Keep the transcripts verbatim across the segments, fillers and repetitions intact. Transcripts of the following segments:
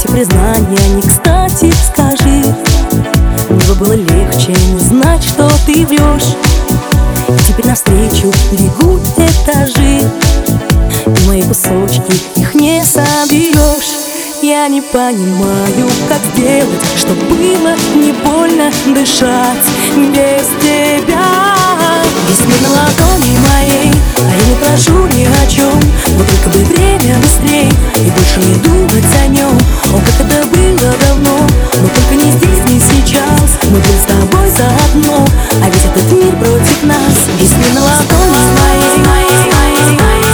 эти признания не кстати, скажи. Мне бы было легче не знать, что ты врешь. И теперь навстречу бегут этажи, и мои кусочки, их не соберешь. Я не понимаю, как сделать, чтоб было не больно дышать без тебя. Весь мир на ладони моей, а я не прошу ни о чем, но только бы время быстрей и больше не думать о нем. О, как это было давно, но только не здесь, не сейчас. Мы были с тобой заодно, а ведь этот мир против нас. Весь мир на ладони моей, моей, моей, моей.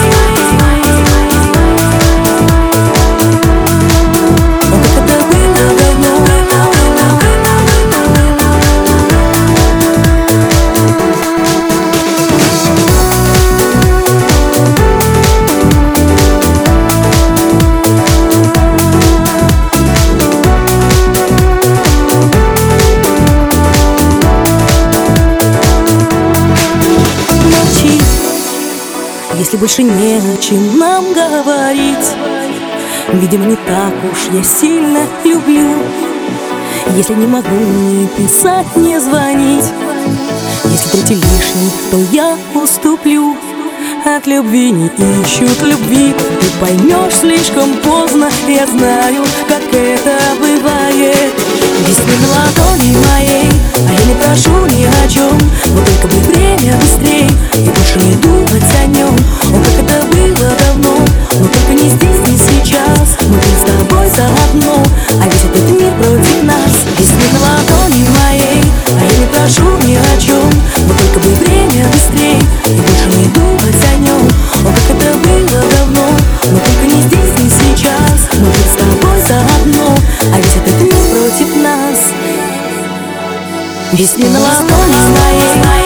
Если больше не о чем нам говорить, видимо, не так уж я сильно люблю. Если не могу ни писать, ни звонить, если третий лишний, то я уступлю. От любви не ищут любви, ты поймешь слишком поздно. Я знаю, как это бывает. Весь мир на ладони моей, а я не прошу ни о чем, но только бы время быстрей и больше не думать о нем. О, как это было давно, но только не здесь, не сейчас. Мы были с тобой заодно, а ведь этот мир против нас. Весь мир на ладони моей, а я не прошу ни о чем, но только бы время быстрей и больше не думать о нем. О, как это было давно, но только не здесь, не сейчас. Мы были с тобой заодно, а ведь этот мир против нас. Весь мир на ладони моей.